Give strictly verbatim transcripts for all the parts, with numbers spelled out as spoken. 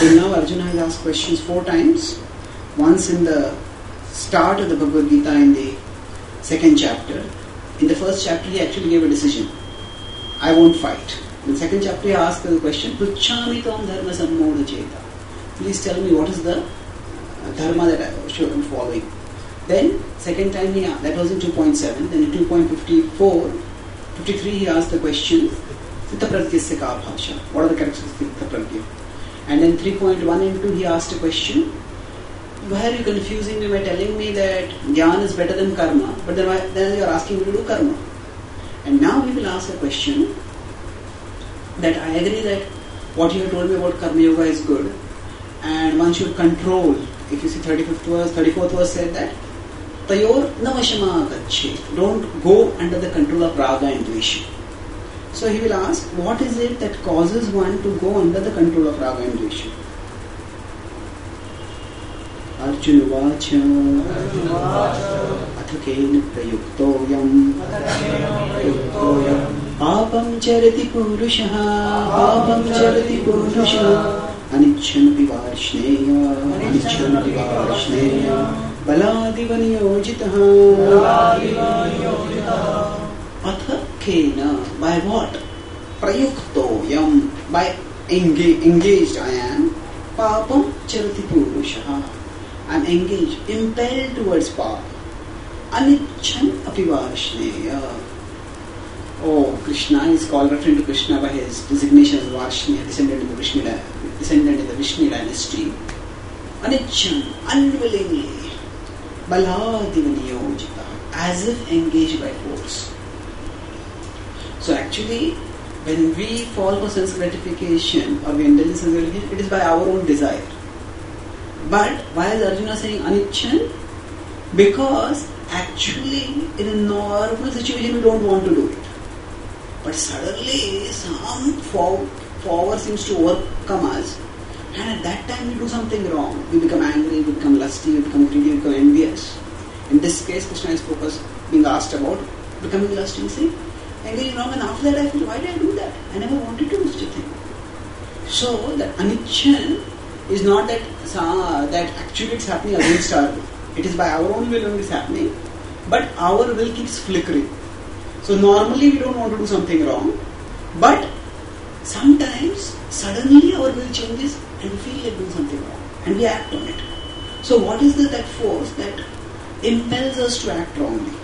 Till now Arjuna has asked questions four times. Once in the start of the Bhagavad Gita in the second chapter. In the first chapter he actually gave a decision. I won't fight. In the second chapter he asked the question, Puchami tam dharma sammoda cheta. Please tell me what is the dharma that I should be following. Then second time he asked, that was in two point seven. Then in two point five-four, fifty-three he asked the question, Citta pratyasya ka bhasha. What are the characteristics of Citta pratya? And then three point one and two he asked a question, why are you confusing me by telling me that jnana is better than karma, but then, why, then you are asking me to do karma. And now he will ask a question that I agree that what you have told me about karma yoga is good and one should control. If you see thirty-fifth verse, thirty-fourth verse said that tayor navashama gacche. Don't go under the control of raga and dvesha. So he will ask, what is it that causes one to go under the control of raga and dvesha? Arjuna vacha athakena prayuktoyam papam charati purushaha papam charati purushaha anichchanapi varshneya anichchanapi varshneya baladiva niyojitaha athakena, by what? Prayuktoyam, by engage, engaged I am. Papam charati purushaha, I am engaged, impelled towards path. Anichchan apivarshneya. Oh, Krishna is called, referring to Krishna by his designation as Varshneya, descendant in the Vishnu, descendant in the Vishnu dynasty. Anichchan, unwillingly. Baladiva niyojita, as if engaged by force. So actually, when we fall for sense gratification or we indulge in sense gratification, it is by our own desire. But why is Arjuna saying Anichchan? Because actually in a normal situation we don't want to do it. But suddenly some power seems to overcome us, and at that time we do something wrong. We become angry, we become lusty, we become greedy, we become envious. In this case, Krishna is focused, being asked about becoming lusty, see? Engaging wrong, and after that I feel, why did I do that? I never wanted to do such a thing. So that Anichchan is not that uh, that actually it's happening against our will. It is by our own will when it is happening, but our will keeps flickering. So normally we don't want to do something wrong, but sometimes suddenly our will changes and we feel like doing something wrong and we act on it. So what is the, that force that impels us to act wrongly?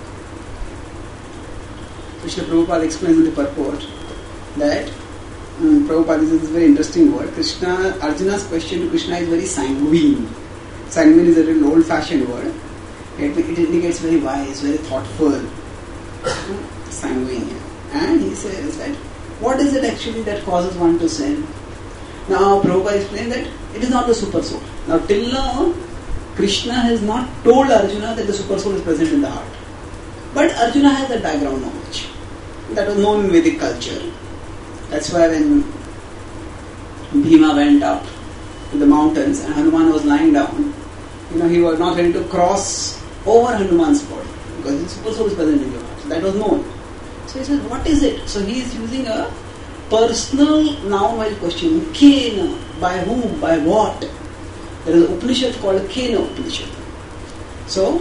Krishna Prabhupada explains in the purport that um, Prabhupada, this is a very interesting word. Krishna, Arjuna's question to Krishna is very sanguine. Sanguine is a very old-fashioned word. It, it indicates very wise, very thoughtful. Sanguine. And he says that what is it actually that causes one to sin? Now Prabhupada explained that it is not the super soul. Now till now, Krishna has not told Arjuna that the super soul is present in the heart. But Arjuna has that background knowledge. That was known in Vedic culture. That's why when Bhima went up to the mountains and Hanuman was lying down, you know, he was not ready to cross over Hanuman's body because the super soul is present in your heart. So that was known. So he said, what is it? So he is using a personal noun-wise question. Kena, by whom, by what? There is an Upanishad called Kena Upanishad. So,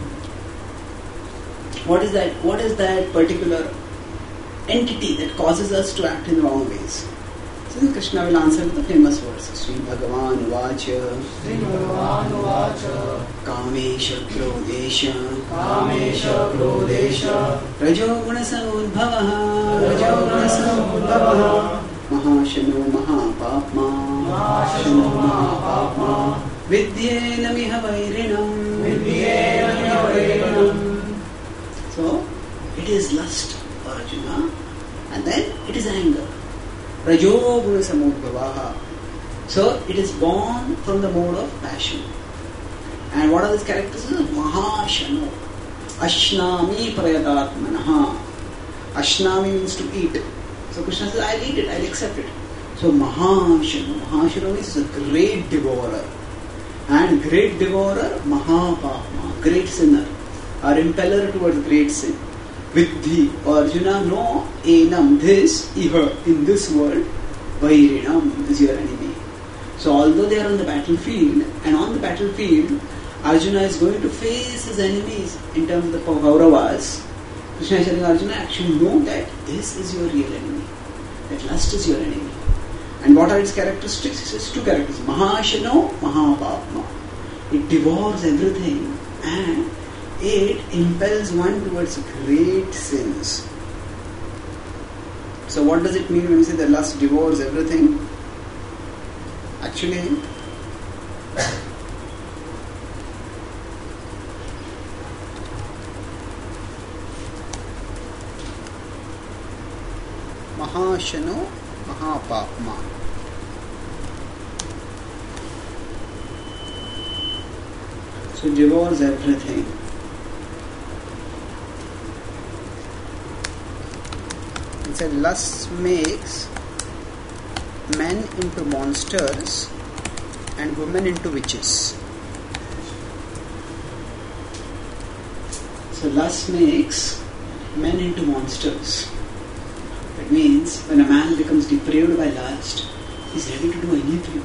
what is that? What is that particular entity that causes us to act in wrong ways? So then Krishna will answer with the famous words. Sri Bhagavan Vacha Sri Bhagavan Vacha Kamesha Krodesha Kamesha Krodesha Rajoguna Samudbhavaha Rajoguna Samudbhavaha Mahashano Mahapapma Mahashano Mahapapma Vidyena Miha Vairinam Vidyena Miha Vairinam. So, it is lust, Arjuna, and then it is anger. Rajoguna Samudbhavaha. So, it is born from the mode of passion. And what are these characteristics? Mahashano. Ashnami prayadatmanaha. Ashnami means to eat. So, Krishna says, I'll eat it, I'll accept it. So, Mahashano. Mahashano means a great devourer. And great devourer, Mahapapma, great sinner. Our impeller towards great sin. Vidhi, Arjuna, no, enam, this, iha, in this world, vairinam is your enemy. So although they are on the battlefield, and on the battlefield, Arjuna is going to face his enemies in terms of the Kauravas, Krishna is telling Arjuna, actually know that this is your real enemy. That lust is your enemy. And what are its characteristics? It says two characteristics. Mahashano, Mahapapma. It devours everything and it impels one towards great sins. So what does it mean when we say that lust devours everything? Actually, Mahashano Mahapapma. So devours everything. It said lust makes men into monsters and women into witches. So lust makes men into monsters. That means when a man becomes depraved by lust, he's ready to do anything.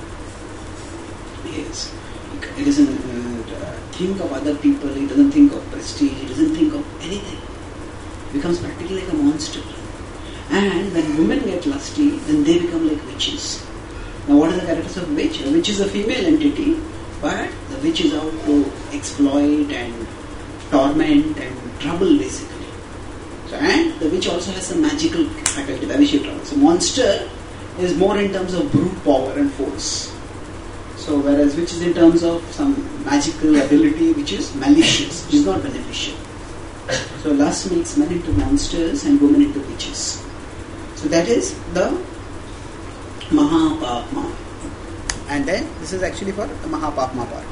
Yes. He doesn't uh, think of other people, he doesn't think of prestige, he doesn't think of anything. He becomes practically like a monster. And when women get lusty, then they become like witches. Now what are the characters of witch? A witch is a female entity, but the witch is out to exploit and torment and trouble basically. So, and the witch also has some magical faculty, the Avishekra. So monster is more in terms of brute power and force. So whereas witch is in terms of some magical ability which is malicious, which is not beneficial. So lust makes men into monsters and women into witches. So that is the Mahapapma. And then this is actually for the Mahapapma part.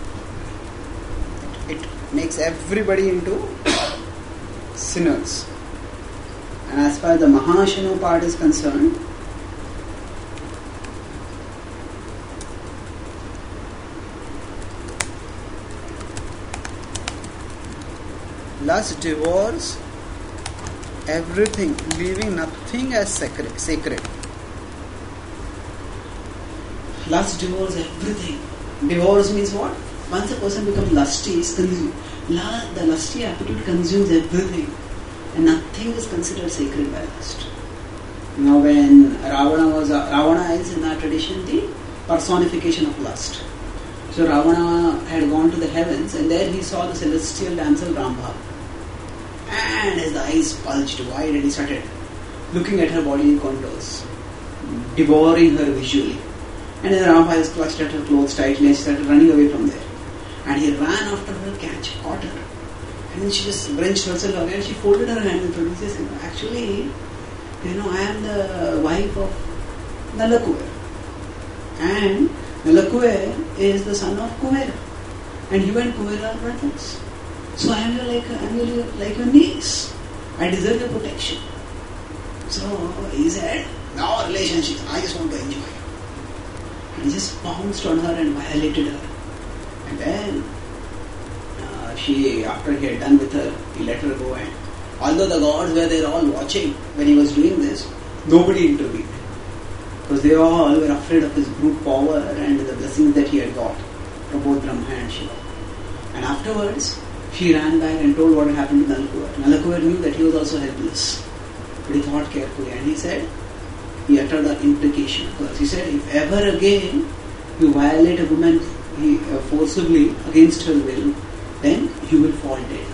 It, it makes everybody into sinners. And as far as the Mahashano part is concerned, lust devours everything, leaving nothing as sacred. sacred. Lust devours everything. Devours means what? Once a person becomes lusty, is consumed. La, the lusty appetite consumes everything, and nothing is considered sacred by lust. Now, when Ravana was uh, Ravana is in our tradition the personification of lust. So Ravana had gone to the heavens, and there he saw the celestial damsel Rambha. And his eyes bulged wide and he started looking at her body contours, devouring her visually. And then Rambha is clutched at her clothes tightly and she started running away from there. And he ran after her, catch, caught her. And then she just wrenched herself away and she folded her hands and told me, says, actually, you know, I am the wife of Nalakuver. And Nalakuver is the son of Kuvera. And you and Kuvera are brothers. So I am your like I am your, like your niece. I deserve your protection. So he said, no relationships, I just want to enjoy you. And he just pounced on her and violated her. And then uh, she, after he had done with her, he let her go. And although the gods were there all watching when he was doing this, nobody intervened. Because they all were afraid of his brute power and the blessings that he had got from both Brahma and Shiva. And afterwards, she ran back and told what had happened to Nalakuver. Nalakuver knew that he was also helpless. But he thought carefully and he said, he uttered an imprecation. Because he said, if ever again you violate a woman he, uh, forcibly against her will, then you will fall dead.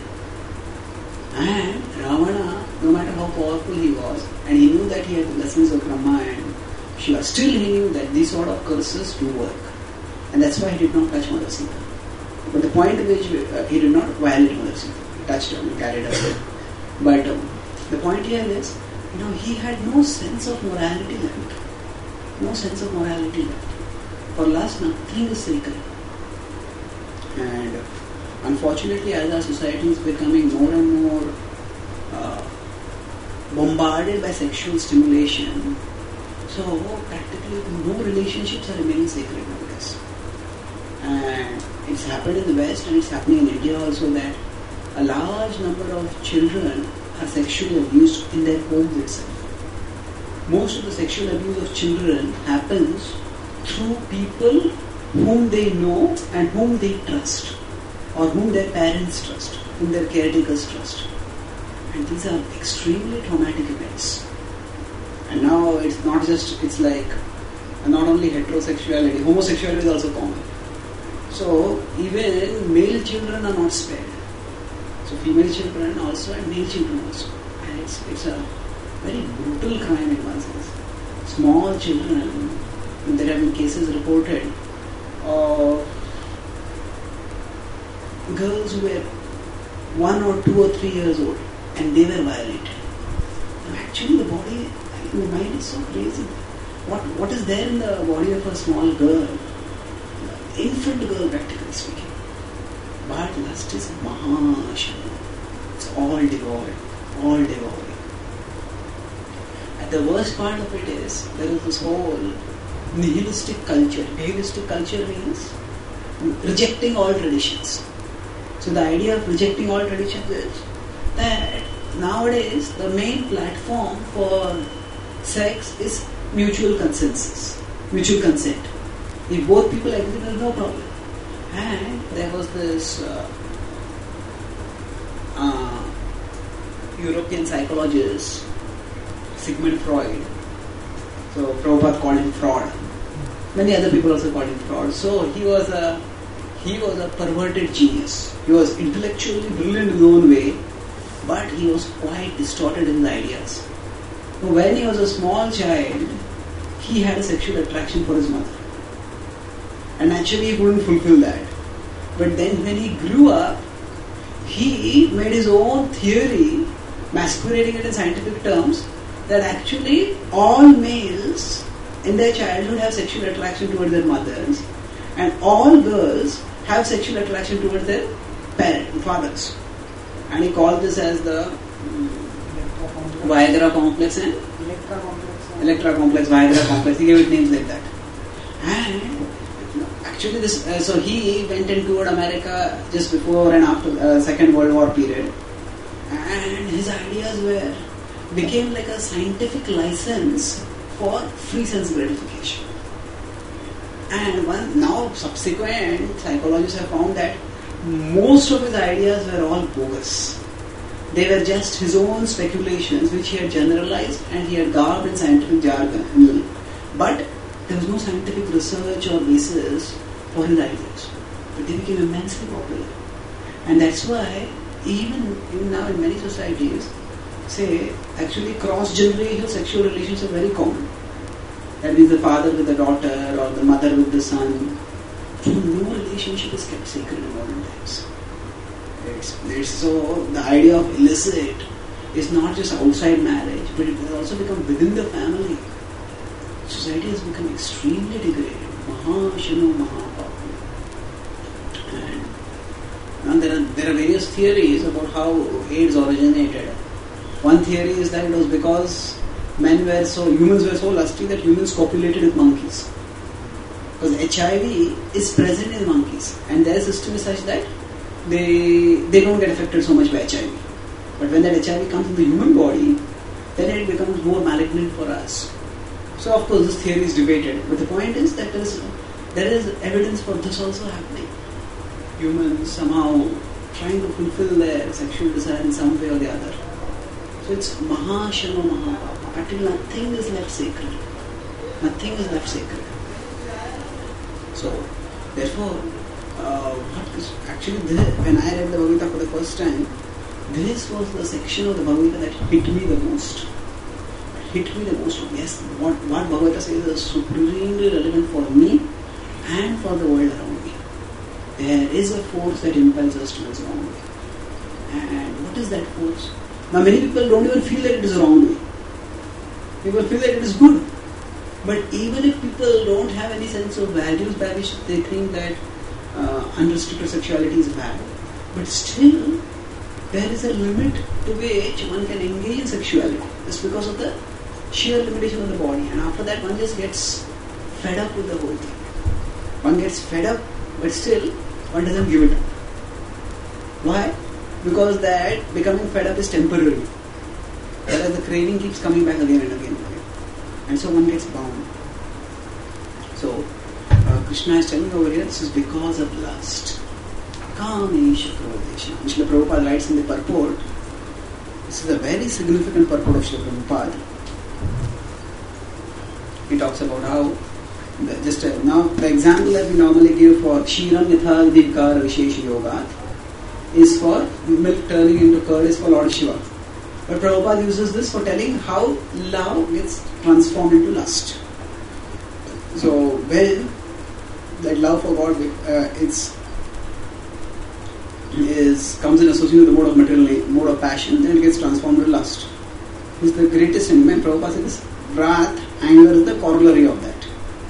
And Ravana, no matter how powerful he was, and he knew that he had the blessings of Brahma and Shiva, still he knew that these sort of curses do work. And that's why he did not touch Mother Sita. But the point at which uh, he did not violate Mother Sita, he touched her and carried her away. But um, the point here is, you know, he had no sense of morality left. No sense of morality left. For lust, nothing is sacred. And uh, unfortunately, as our society is becoming more and more uh, bombarded by sexual stimulation, so practically no relationships are remaining sacred nowadays. And it's happened in the West and it's happening in India also that a large number of children are sexually abused in their homes itself. Most of the sexual abuse of children happens through people whom they know and whom they trust, or whom their parents trust, whom their caretakers trust. And these are extremely traumatic events. And now it's not just, it's like not only heterosexuality, homosexuality is also common. So even male children are not spared. So female children also and male children also. And it's, it's a very brutal crime in one sense. Small children, there have been cases reported of girls who were one or two or three years old and they were violated. And actually the body, the mind is so crazy. What What is there in the body of a small girl? Infant girl, practically speaking. But lust is Mahashana. It's all devouring. All devouring. And the worst part of it is, there is this whole nihilistic culture. Nihilistic culture means rejecting all traditions. So the idea of rejecting all traditions is that nowadays the main platform for sex is mutual consensus, mutual consent. If both people agree, there is no problem. And there was this uh, uh, European psychologist, Sigmund Freud. So Prabhupada called him fraud. Many other people also called him fraud. So he was a he was a perverted genius. He was intellectually brilliant in his own way, but he was quite distorted in his ideas. When he was a small child, he had a sexual attraction for his mother. And naturally he couldn't fulfill that. But then when he grew up, he made his own theory, masquerading it in scientific terms, that actually all males in their childhood have sexual attraction towards their mothers, and all girls have sexual attraction towards their parents, fathers. And he called this as the Viagra complex and Electra complex. Electra complex, Viagra complex. He gave it names like that. And actually, this uh, so he went and toured America just before and after the uh, Second World War period, and his ideas were became like a scientific license for free sense gratification. And one now subsequent psychologists have found that most of his ideas were all bogus. They were just his own speculations which he had generalized and he had garbed in scientific jargon. But there was no scientific research or basis for his ideas. But they became immensely popular. And that's why even, even now in many societies, say actually cross-generational sexual relations are very common. That means the father with the daughter or the mother with the son. So no relationship is kept sacred in modern times. It's, it's so the idea of illicit is not just outside marriage, but it has also become within the family. Society has become extremely degraded. Mahashano Mahapapa. And, and there are there are various theories about how AIDS originated. One theory is that it was because men were so humans were so lusty that humans copulated with monkeys. Because H I V is present in monkeys, and their system is such that they they don't get affected so much by H I V. But when that H I V comes in the human body, then it becomes more malignant for us. So of course this theory is debated, but the point is that there is, there is evidence for this also happening. Humans somehow trying to fulfill their sexual desire in some way or the other. So it's Mahashano Mahapapa. Until nothing is left sacred. Nothing is left sacred. So, therefore, uh, what is actually this, when I read the Bhagavad Gita for the first time, this was the section of the Bhagavad Gita that hit me the most. Hit me the most. Yes, what, what Bhagavad Gita says is supremely relevant for me and for the world around me. There is a force that impels us towards the wrong way. And what is that force? Now, many people don't even feel that it is the wrong way. People feel that it is good. But even if people don't have any sense of values by which they think that uh, unrestricted sexuality is bad, but still there is a limit to which one can engage in sexuality just because of the sheer limitation of the body. And after that one just gets fed up with the whole thing. One gets fed up, but still one doesn't give it up. Why? Because that becoming fed up is temporary. Whereas the craving keeps coming back again and again and again. And so one gets bound. So Krishna is telling over here, this is because of lust. Kamesha Krodesha. Srila Prabhupada writes in the purport, this is a very significant purport of Srila Prabhupada. He talks about how, the, just uh, now, the example that we normally give for Kshiram Yatha Vidikara Vishesha Yoga is for milk turning into curd is for Lord Shiva. But Prabhupada uses this for telling how love gets transformed into lust. So when that love for God uh, it's, is comes in association with the mode of material, mode of passion, then it gets transformed into lust. This is the greatest enemy. And Prabhupada says wrath, anger is the corollary of that.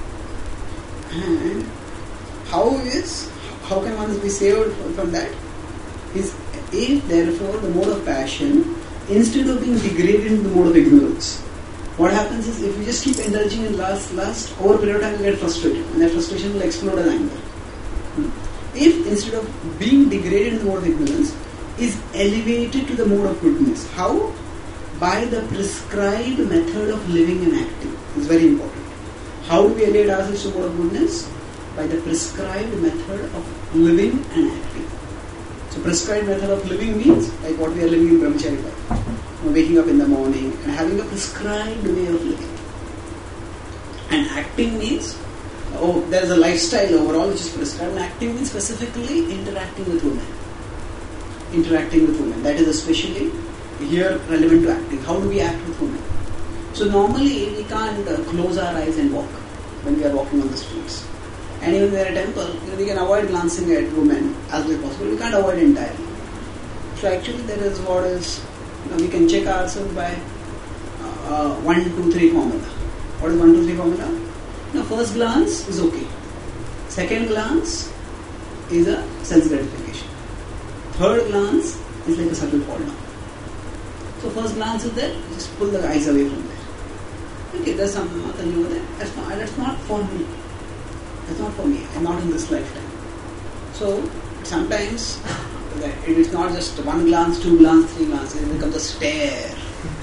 And how is how can one be saved from that? Is if therefore the mode of passion, instead of being degraded into the mode of ignorance, what happens is if you just keep indulging in lust, lust, over a period of time you get frustrated, and that frustration will explode as anger. If instead of being degraded in the mode of ignorance, is elevated to the mode of goodness. How? By the prescribed method of living and acting. It's very important. How do we elevate ourselves to the mode of goodness? By the prescribed method of living and acting. So prescribed method of living means like what we are living in Brahmachari life. You know, waking up in the morning and having a prescribed way of living. And acting means, oh, there is a lifestyle overall which is prescribed. And acting means specifically interacting with women. Interacting with women. That is especially here relevant to acting. How do we act with women? So normally we can't uh, close our eyes and walk when we are walking on the streets. And even when we are at a temple, you know, we can avoid glancing at women as much as possible. We can't avoid entirely. So actually there is what is, you know, we can check ourselves by uh, one, two, three formula. What is one, two, three formula? Now first glance is okay. Second glance is a sense gratification. Third glance is like a subtle fall down. So first glance is there, just pull the eyes away from there. Okay, there's some Mataji over there. That's not, that's not for me. That's not for me. I'm not in this lifetime. So sometimes it is not just one glance, two glance, three glances. It becomes a stare.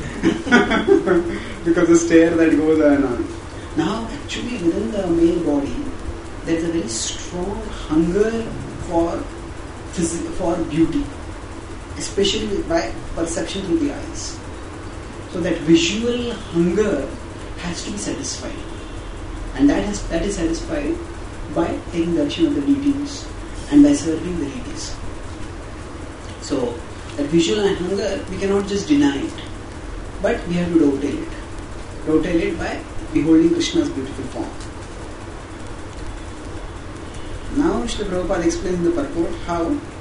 Because the stare that goes on and on. Now actually within the male body there is a very strong hunger for phys- for beauty, especially by perception through the eyes. So that visual hunger has to be satisfied, and that has that is satisfied by taking darshan of the deities and by serving the deities. So that visual hunger we cannot just deny it, but we have to dovetail it. Dovetail it by beholding Krishna's beautiful form. Now Srila Prabhupada explains in the purport how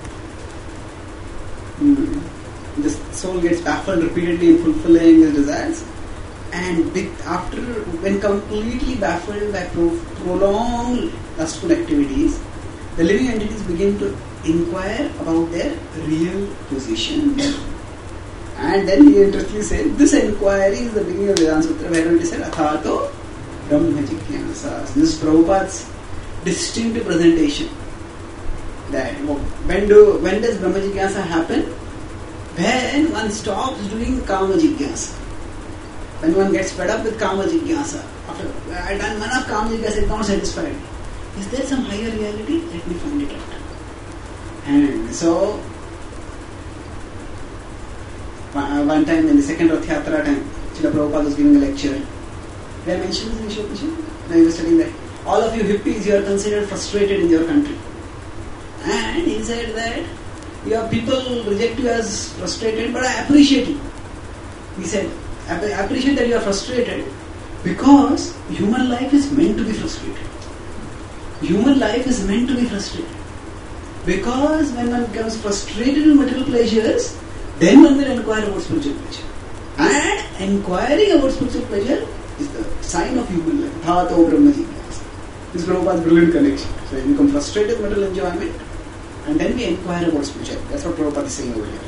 mm, the soul gets baffled repeatedly in fulfilling his desires, and big, after when completely baffled by pro- prolonged lustful activities, the living entities begin to inquire about their real position. And then he interestingly said, this inquiry is the beginning of Vedanta Sutra, where it is said, Athato Brahma Jigyasa. This is Prabhupada's distinctive presentation. That when do when does Brahma Jigyasa happen? When one stops doing Kama Jigyasa. When one gets fed up with Kama Jigyasa. After I have done enough Kama Jigyasa, it's not satisfied. Is there some higher reality? Let me find it out. And so, one time in the second Rath Yatra time, Srila Prabhupada was giving a lecture. Did I mention this in Vishwapishan? When he was studying that. All of you hippies, you are considered frustrated in your country. And he said that your people reject you as frustrated, but I appreciate you. He said, I appreciate that you are frustrated because human life is meant to be frustrated. Human life is meant to be frustrated. Because when one becomes frustrated in material pleasures, then one will inquire about spiritual pleasure. And inquiring about spiritual pleasure is the sign of human life. Athato Brahma Jigyasa. This is Prabhupada's brilliant connection. So we become frustrated with material enjoyment, and then we inquire about spiritual. That's what Prabhupada is saying over here.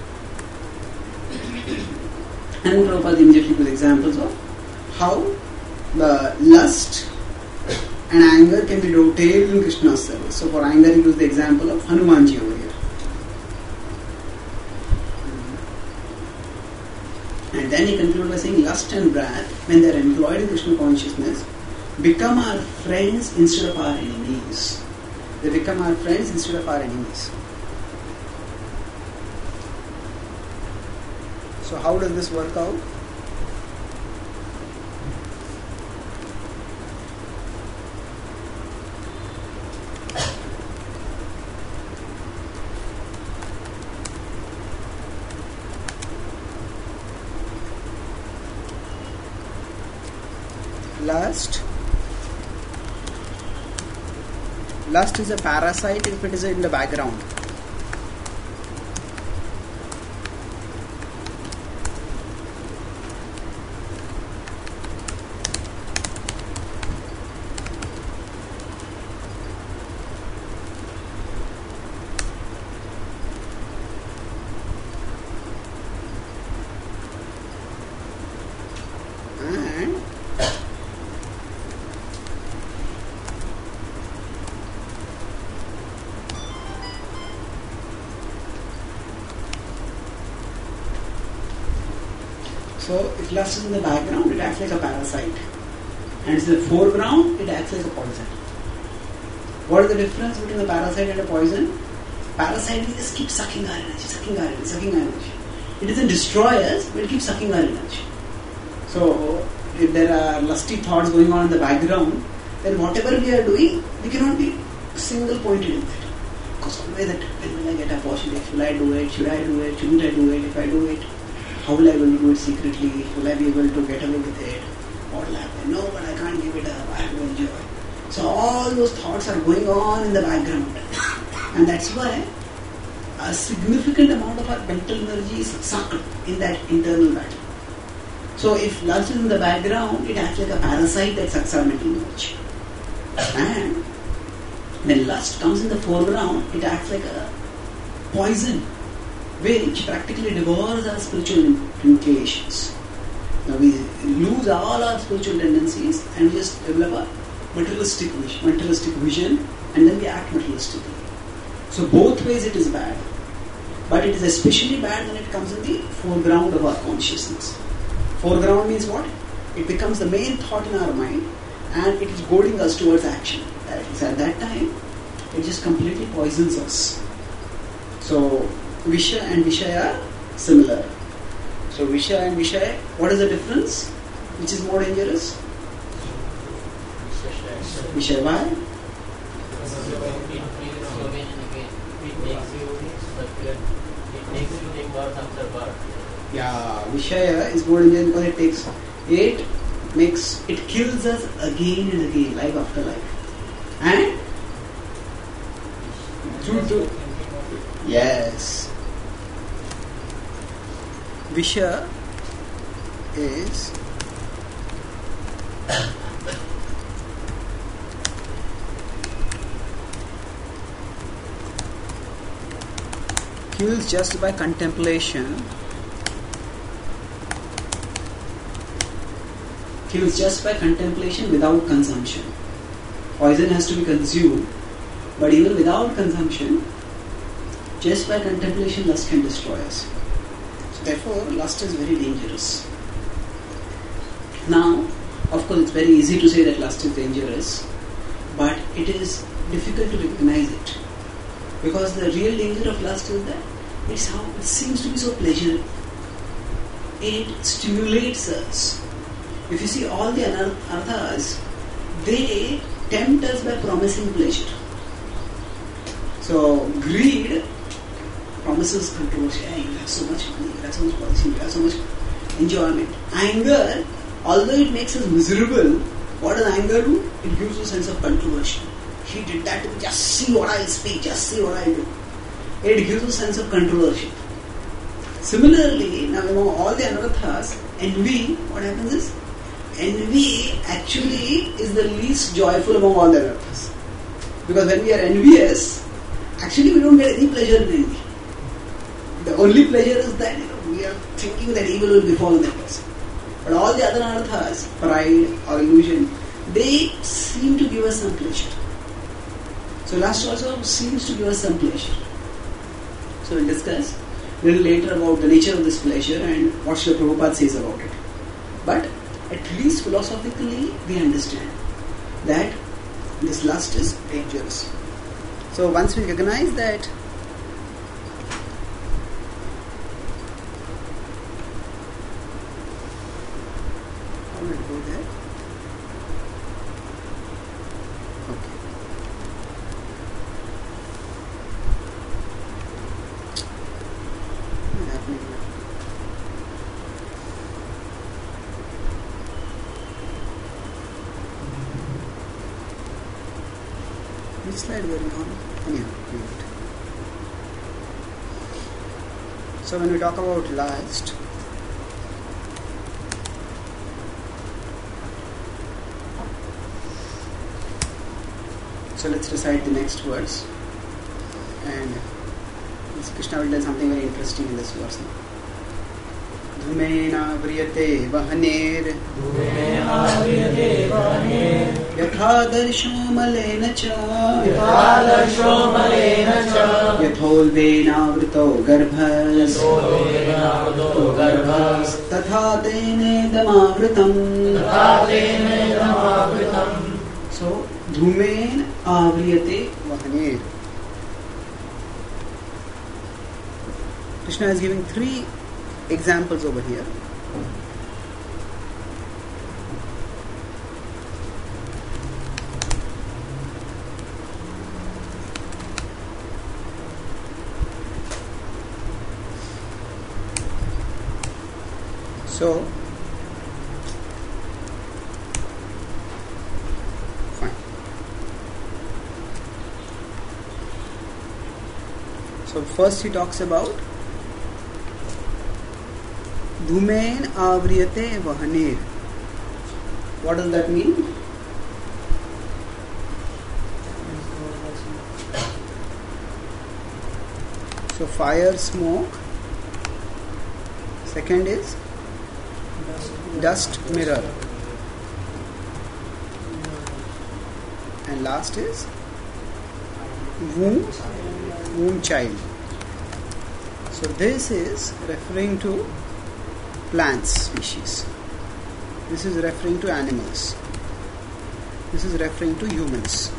And Prabhupada immediately gives examples of how the lust and anger can be dovetailed in Krishna's service. So for anger he gives the example of Hanumanji over here. And then he concludes by saying lust and wrath, when they are employed in Krishna consciousness, become our friends instead of our enemies. They become our friends instead of our enemies. So how does this work out? Lust. Lust is a parasite if it is in the background. So if lust is in the background, it acts like a parasite. And it's in the foreground, it acts like a poison. What is the difference between a parasite and a poison? Parasite, we just keep sucking our energy, sucking our energy, sucking our energy. It doesn't destroy us, but it keeps sucking our energy. So if there are lusty thoughts going on in the background, then whatever we are doing, we cannot be single pointed in it. Because always that, when will I get a opportunity? Will I do it? Should I do it? Shouldn't I do it? If I do it, how will I be able to do it secretly? Will I be able to get away with it? What will happen? No, but I can't give it up. I have to enjoy. So all those thoughts are going on in the background. And that's why a significant amount of our mental energy is sucked in that internal battle. So if lust is in the background, it acts like a parasite that sucks our mental energy. And when lust comes in the foreground, it acts like a poison which practically devours our spiritual inclinations. Now we lose all our spiritual tendencies and we just develop a materialistic vision, materialistic vision and then we act materialistically. So both ways it is bad. But it is especially bad when it comes in the foreground of our consciousness. Foreground means what? It becomes the main thought in our mind and it is goading us towards action. So at that time, it just completely poisons us. So Visha and Vishaya are similar. So Visha and Vishaya, what is the difference? Which is more dangerous? Vishaya, why? Yeah, Vishaya is more dangerous because it takes, it makes, it kills us again and again, life after life. And through, through, yes. Visha is kills just by contemplation, kills just by contemplation without consumption. Poison has to be consumed, but even without consumption, just by contemplation, lust can destroy us. So therefore, lust is very dangerous. Now, of course, it's very easy to say that lust is dangerous, but it is difficult to recognize it. Because the real danger of lust is that it's how it seems to be so pleasurable. It stimulates us. If you see all the anarthas, they tempt us by promising pleasure. So greed promises control. Hey, you have so much money, you have so much policy, you have so much enjoyment. Anger, although it makes us miserable, what does anger do? It gives you a sense of controversy. He did that to me, just see what I will speak, just see what I do. It gives you a sense of controversy. Similarly, now among all the anarthas, envy, what happens is, envy actually is the least joyful among all the anarthas. Because when we are envious, actually we don't get any pleasure in envy. The only pleasure is that, you know, we are thinking that evil will befall that person. But all the other anarthas, pride or illusion, they seem to give us some pleasure. So lust also seems to give us some pleasure. So we'll discuss a little later about the nature of this pleasure and what Srila Prabhupada says about it. But at least philosophically we understand that this lust is dangerous. So once we recognize that, how will it go there? Okay. What is happening here? Which slide were we on? Anyhow, leave it. So when we talk about lust, so let's recite the next verse, and Krishna will tell something very interesting in this verse. Dhumena vriyate vahaner yatha darsho malena cha yatholvena vrito garbhas tatha tene damavritam. So dhumen avriyate vahaner. Krishna is giving three examples over here. So, fine. So first he talks about Dhumen avriyate vahaner. What does that mean? So fire, smoke. Second is dust, mirror. And last is womb, womb child. So this is referring to plants species. This is referring to animals. This is referring to humans.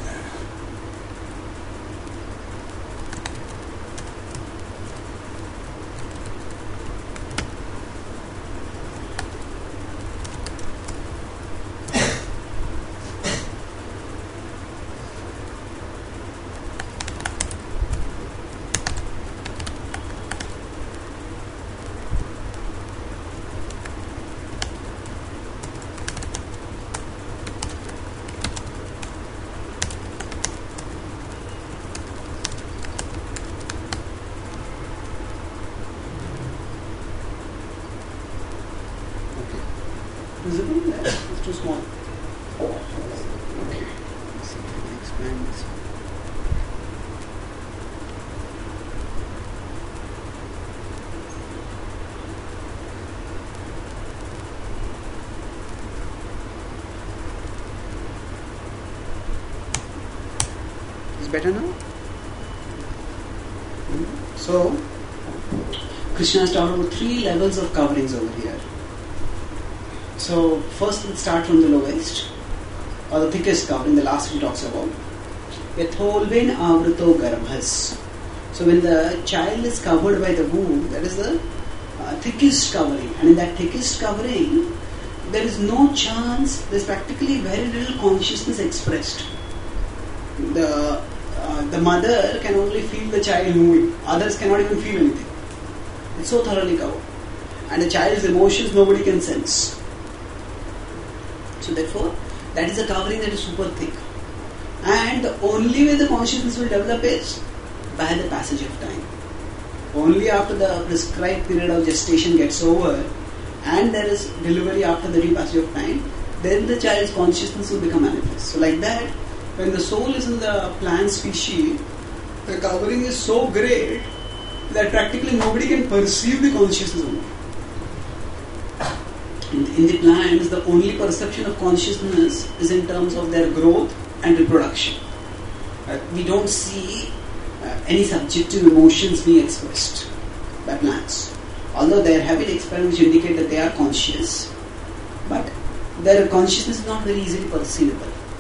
Visible? Yeah, it's too small. Okay. Let's see if I can expand this. Is better now? So, Krishna has talked about three levels of coverings over here. So first let's start from the lowest, or the thickest covering, the last he talks about. Yatholven avrito garbhas. So when the child is covered by the womb, that is the uh, thickest covering. And in that thickest covering, there is no chance, there is practically very little consciousness expressed. The, uh, the mother can only feel the child moving. Others cannot even feel anything. It's so thoroughly covered. And the child's emotions nobody can sense. So therefore, that is a covering that is super thick. And the only way the consciousness will develop is by the passage of time. Only after the prescribed period of gestation gets over and there is delivery after the passage of time, then the child's consciousness will become manifest. So like that, when the soul is in the plant species, the covering is so great that practically nobody can perceive the consciousness only. In, in the plants, the only perception of consciousness is in terms of their growth and reproduction. Uh, we don't see uh, any subjective emotions being expressed by plants. Although they are having experiments which indicate that they are conscious, but their consciousness is not very easily perceivable.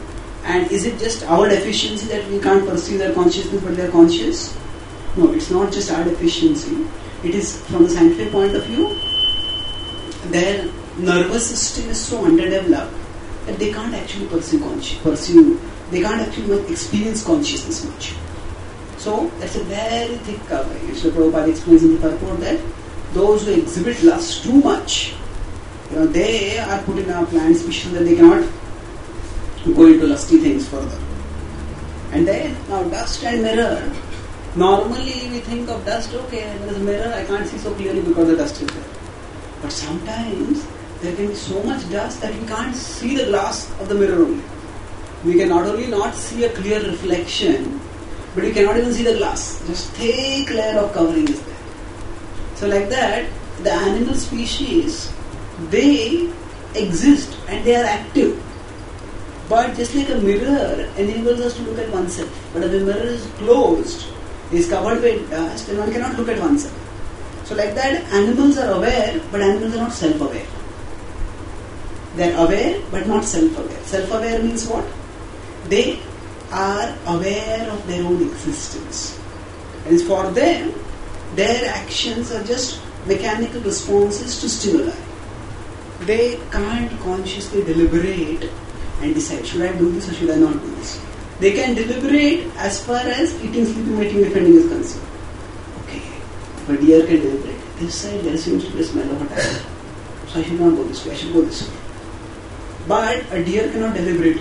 And is it just our deficiency that we can't perceive their consciousness but they are conscious? No, it's not just our deficiency. It is from the scientific point of view, their nervous system is so underdeveloped that they can't actually pursue, consci- pursue they can't actually experience consciousness much. So that's a very thick covering. Srila Prabhupada explains in the purport that those who exhibit lust too much, you know, they are put in a planned species that they cannot go into lusty things further. And then, now dust and mirror, normally we think of dust, okay, there is a mirror, I can't see so clearly because the dust is there. But sometimes there can be so much dust that we can't see the glass of the mirror only. We can not only not see a clear reflection, but we cannot even see the glass. Just thick layer of covering is there. So like that, the animal species, they exist and they are active. But just like a mirror enables us to look at oneself. But if the mirror is closed, is covered with dust, then one cannot look at oneself. So like that, animals are aware, but animals are not self-aware. They are aware, but not self-aware. Self-aware means what? They are aware of their own existence. And for them, their actions are just mechanical responses to stimuli. They can't consciously deliberate and decide, should I do this or should I not do this? They can deliberate as far as eating, sleeping, mating, defending is concerned. Okay, if a deer can deliberate, this side there seems to be a smell of a tiger. So I should not go this way, I should go this way. But a deer cannot deliberate.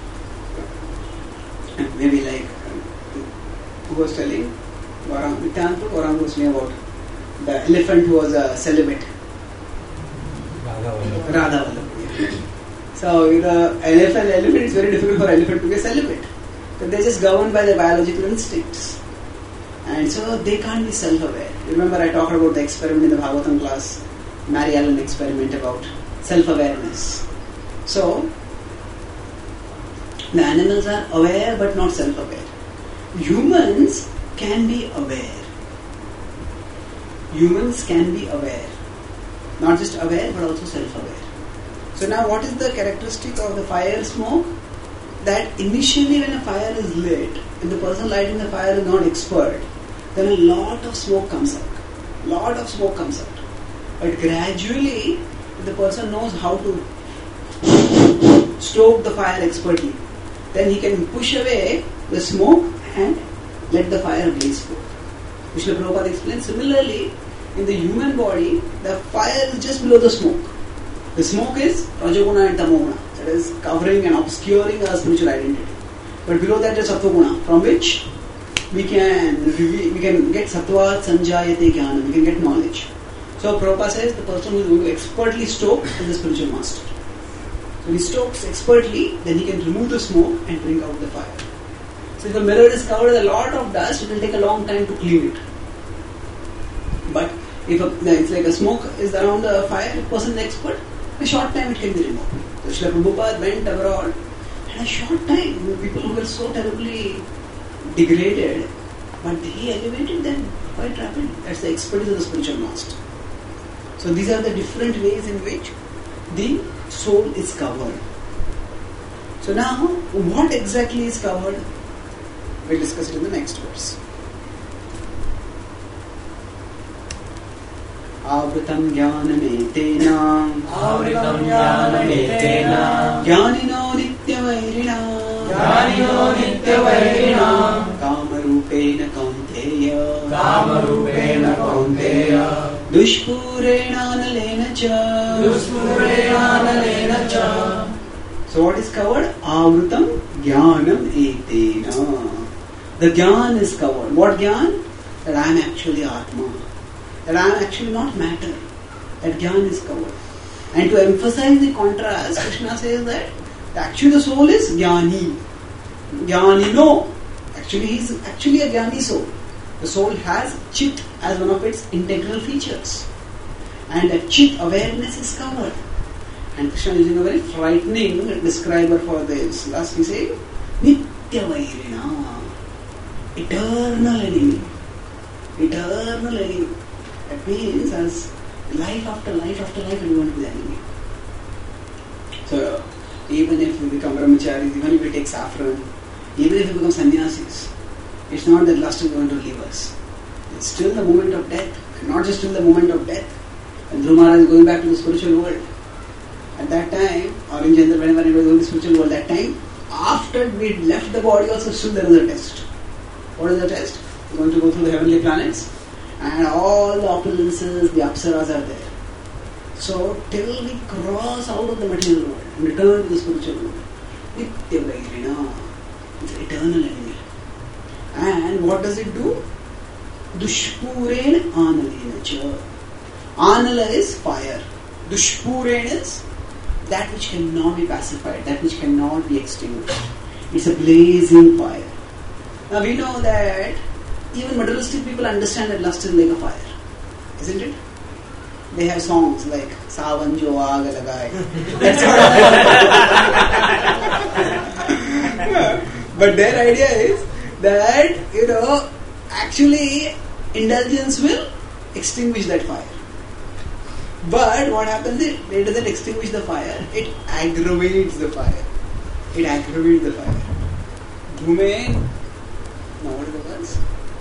Maybe like, who was telling? Nityananda Gauranga was telling about the elephant who was a celibate. Radha Vallabh. So, you know, an elephant, elephant, it's very difficult for an elephant to be a celibate. So they're just governed by their biological instincts. And so they can't be self-aware. Remember I talked about the experiment in the Bhagavatam class, Mary Allen experiment about self-awareness. So, the animals are aware but not self-aware. Humans can be aware. Humans can be aware. Not just aware but also self-aware. So now what is the characteristic of the fire smoke? That initially when a fire is lit, if the person lighting the fire is not expert, then a lot of smoke comes out. Lot of smoke comes out. But gradually, if the person knows how to stoke the fire expertly, then he can push away the smoke and let the fire blaze forth. Srila Prabhupada explains, similarly, in the human body, the fire is just below the smoke. The smoke is Rajoguna and Tamoguna, that is covering and obscuring our spiritual identity. But below that is Sattva-guna, from which we can we can get Sattva Sanjayate Jnana, we can get knowledge. So Prabhupada says the person who is going to expertly stoke is the spiritual master. So he stokes expertly, then he can remove the smoke and bring out the fire. So if the mirror is covered with a lot of dust, it will take a long time to clean it. But if a, it's like a smoke is around the fire, the person is expert, in a short time it can be removed. So Srila Prabhupada went abroad, in a short time, people who were so terribly degraded, but he elevated them quite rapidly. That's the expertise of the spiritual master. So these are the different ways in which the soul is covered. So now, what exactly is covered? We'll discuss it in the next verse. Avritam jnanametena Avritam jnanametena Jnanino nityavairina Jnanino nityavairina Kamarupena kaunteya Kamarupena kaunteya Dushpurena nalena cha Dushpurena nalena cha. So what is covered? Avritam jnanam etena. The jnana is covered. What jnana? That I am actually Atma. That I am actually not matter. That jnana is covered. And to emphasize the contrast, Krishna says that actually the soul is jnani. Jnanino. Actually he is actually a jnani soul. The soul has chit as one of its integral features. And that chit awareness is covered. And Krishna is using a very frightening describer for this. Last he said, Nityavairina. Eternal enemy. Eternal enemy. That means as life after life after life we want to be the enemy. So even if we become brahmacharis, even if we take saffron, even if we become sannyasis, it's not that lust is going to leave us. It's still the moment of death, and not just till the moment of death. And Dhruva Maharaj is going back to the spiritual world. At that time, or in general, whenever he was going to the spiritual world, that time, after we left the body also, still there is a test. What is the test? We're going to go through the heavenly planets, and all the opulences, the apsaras are there. So, till we cross out of the material world and return to the spiritual world, Nitya Vairina, it's eternal enemy. And what does it do? Dushpuren Analena cha. Anala is fire. Dushpuren is that which cannot be pacified, that which cannot be extinguished. It's a blazing fire. Now we know that even materialistic people understand that lust is like a fire, isn't it? They have songs like Savan Jo Aag Lagaye. That's what. But their idea is that, you know, actually indulgence will extinguish that fire. But what happens is, it doesn't extinguish the fire, it aggravates the fire. It aggravates the fire. Dhume, now what are the words?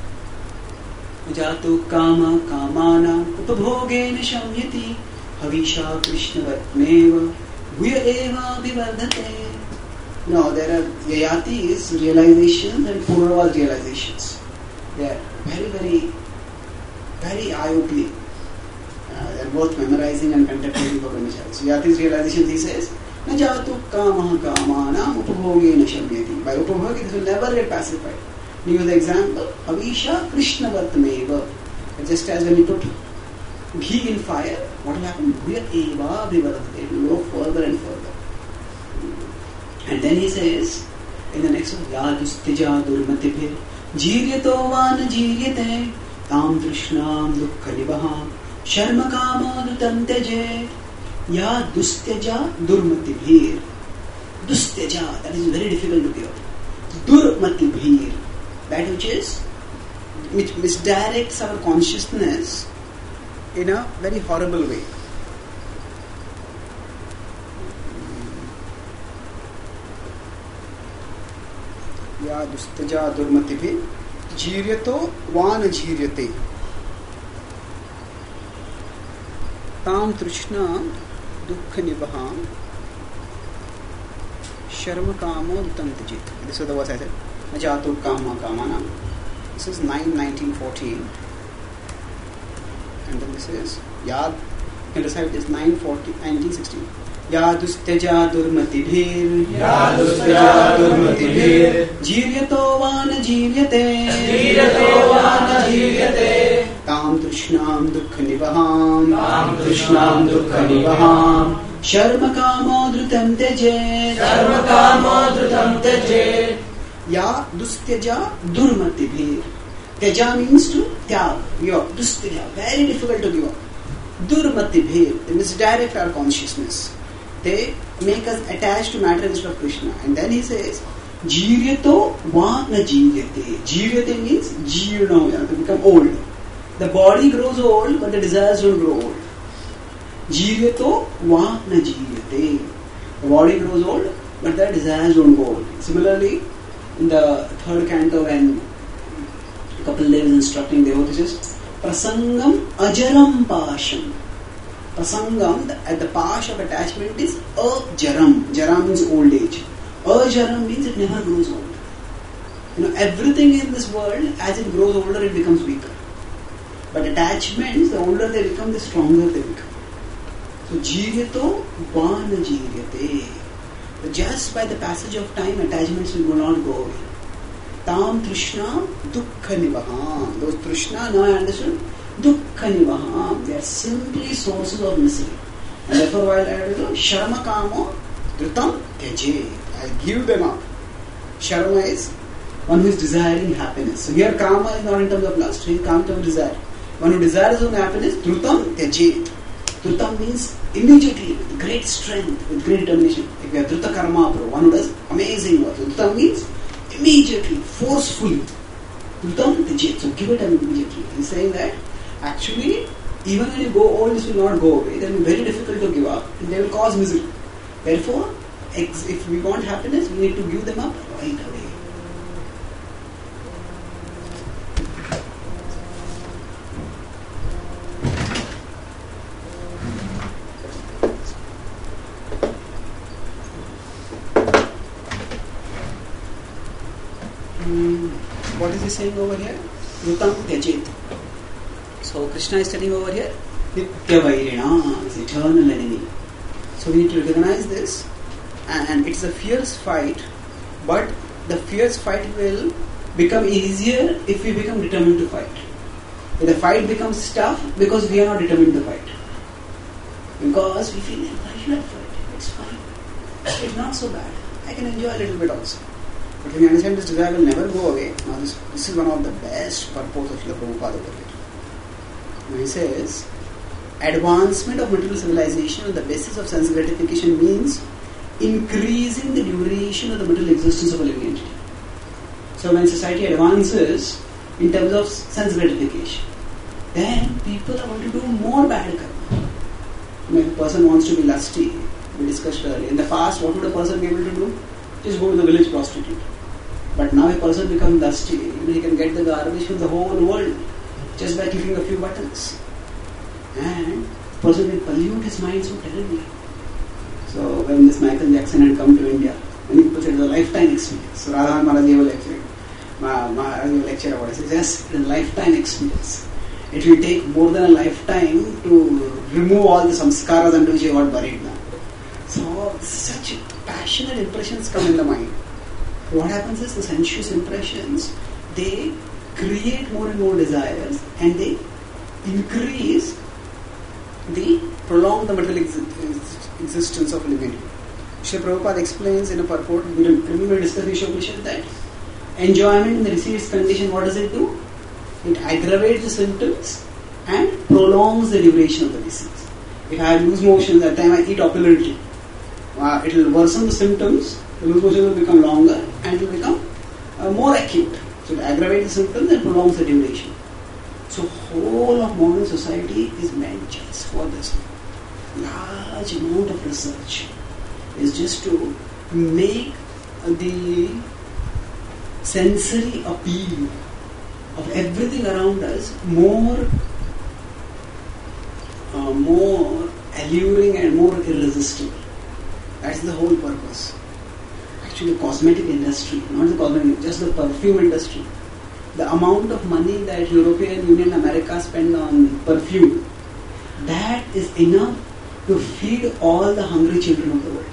Jato kama kamana upabhogena shamyati havisha krishnavatmeva bhuya eva vivardhate. No, there are yayatis, realizations, and purvas realizations. They are very, very, very eye-opening. Uh, they are both memorizing and contemplating for brahmacharis. So Yati's realizations, he says, na jatu kama kamana upabhogena shamyati. By upabhogi, this will never get pacified. He use the example, Havisha Krishna Vatmeva. Just as when you put ghee in fire, what will happen? Bhuya eva vivardhate. It will go further and further. And then he says, in the next one, Yadustija durmatibhir jiryato van jiryate tam trishnam dukkha nibaham sharma kama dutam teje Yadustija durmatibhir. Dustija, that is very difficult to give. Durmatibhir, that which is, which misdirects our consciousness in a very horrible way. Ya dustaja durmatibhi jiryato van jiryate tam trishna dukkha nibaham sharma kamo dutam tijit. This was the verse I said. Najatu kama kamana. This is nine nineteen fourteen. And then this is Yad. You can recite this nine forty nineteen sixteen. Yadusteja durmatibhir Yadusteja durmatibhir Jiryato vana jiryate Jiryato vana jiryate Tam trishnam dukkha nibaham Tam trishnam dukkha nibaham Sharma kamo dhrutam teje Sharma kamo dhrutam teje Ya dustyaja durmatibhir. Tyaja means to tyag. Yo, dustyaja, very difficult to give up. Durmatibhir, they misdirect our consciousness. They make us attached to matter instead of Krishna. And then he says, Jiryato va na jiryate. Jiryate means jirno, to become old. The body grows old, but the desires don't grow old. Jiryato va na jiryate. The body grows old, but the desires don't go old. Similarly, in the third canto, when Kapil Dev is instructing devotees, Prasangam ajaram pasham. Prasangam, at the pash of attachment is ajaram. Jaram means old age. Ajaram means it never grows old. You know, everything in this world, as it grows older, it becomes weaker. But attachments, the older they become, the stronger they become. So, jiryato vana jiryate. Just by the passage of time, attachments will not go away. Tam trishna dukkha nibaham. Those trishna, now I understand, dukkha nibaham. They are simply sources of misery. And therefore, while I have to do, sharma kamo dhrutam teje. I give them up. Sharma is one who is desiring happiness. So here kama is not in terms of lust, it comes in terms of desire. One who desires own happiness, dhrutam teje. Dhrutam means immediately, with great strength, with great determination. If you have Dhruta Karma Pro, one who does amazing work. Dhrutam means immediately, forcefully. Dhrutam Tijit, so give it immediately. He's saying that actually, even when you go old, this will not go away. They will be very difficult to give up, and they will cause misery. Therefore, ex- if we want happiness, we need to give them up right away. What is he saying over here? Yutam Tyajet. So Krishna is telling over here, Nitya Vairina is eternal enemy. So we need to recognize this, and, and it's a fierce fight, but the fierce fight will become easier if we become determined to fight. If the fight becomes tough because we are not determined to fight. Because we feel, why should I fight? It's fine. It's not so bad. I can enjoy a little bit also. But when you understand this desire will never go away, now this, this is one of the best purpose of Srila Prabhupada over here. When he says, advancement of material civilization on the basis of sense gratification means increasing the duration of the material existence of a living entity. So when society advances in terms of sense gratification, then people are going to do more bad karma. When a person wants to be lusty, we discussed earlier, in the past what would a person be able to do? Just go to the village prostitute. But now a person becomes lusty, you know, he can get the garbage from the whole world just by clicking a few buttons. And the person will pollute his mind so terribly. So when this Michael Jackson had come to India, many people said it was a lifetime experience. So Radha Maharaj gave a lecture. Maharaj gave a lecture about it. He says, yes, it is a lifetime experience. It will take more than a lifetime to remove all the samskaras under which you got buried now. So such passionate impressions come in the mind. What happens is the sensuous impressions, they create more and more desires and they increase the, prolong the material ex- existence of living. Srila Prabhupada explains in a purport, we remember discussed in Upanishad that enjoyment in the deceased condition, what does it do? It aggravates the symptoms and prolongs the duration of the disease. If I have loose motion, that time I eat opulently, uh, it will worsen the symptoms, the loose motion will become longer and it will become uh, more acute. So it aggravates the symptoms and prolongs the duration. So whole of modern society is meant just for this. Large amount of research is just to make the sensory appeal of everything around us more uh, more alluring and more irresistible. That's the whole purpose. Actually, the cosmetic industry, not the cosmetic, just the perfume industry. The amount of money that European Union, America spend on perfume, that is enough to feed all the hungry children of the world.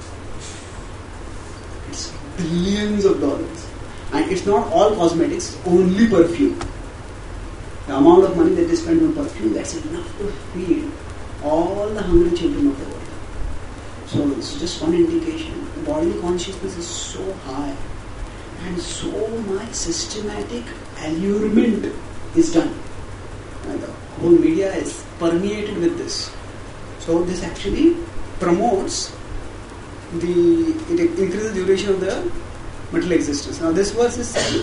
It's billions of dollars. And it's not all cosmetics, only perfume. The amount of money that they spend on perfume, that's enough to feed all the hungry children of the world. So it's just one indication. The bodily consciousness is so high and so much systematic allurement is done. And the whole media is permeated with this. So this actually promotes the, it increases the duration of the material existence. Now this verse is saying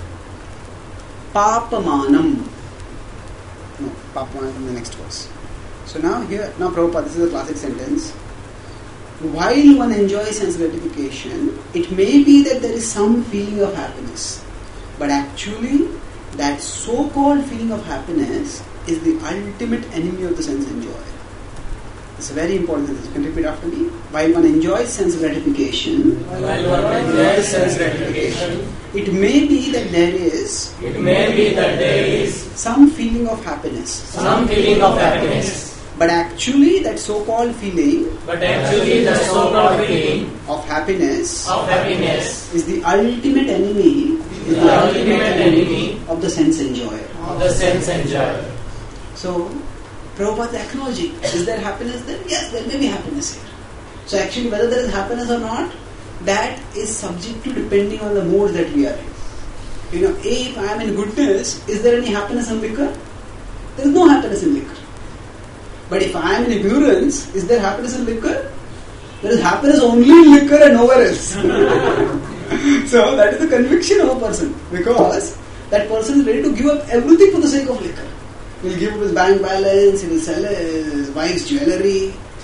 Papamanam. No, Papamanam from the next verse. So now here, now Prabhupada, this is a classic sentence. While one enjoys sense gratification, it may be that there is some feeling of happiness. But actually, that so-called feeling of happiness is the ultimate enemy of the sense enjoyer. It's a very important thing. You can repeat after me. While one enjoys sense gratification, While one enjoys sense gratification, it may be that there is it may be that there is some feeling of happiness. some feeling of happiness. But actually, that so-called feeling But actually, the so-called feeling of happiness of happiness is the ultimate enemy, is the ultimate enemy of the sense enjoyer. of the sense enjoyer. So, Prabhupada is acknowledging, is there happiness there? Yes, there may be happiness here. So actually, whether there is happiness or not, that is subject to depending on the mode that we are in. You know, if I am in goodness, is there any happiness in liquor? There is no happiness in liquor. But if I am in ignorance, is there happiness in liquor? There is happiness only in liquor and nowhere else. So that is the conviction of a person, because that person is ready to give up everything for the sake of liquor. He will give up his bank balance, he will sell his wife's jewellery,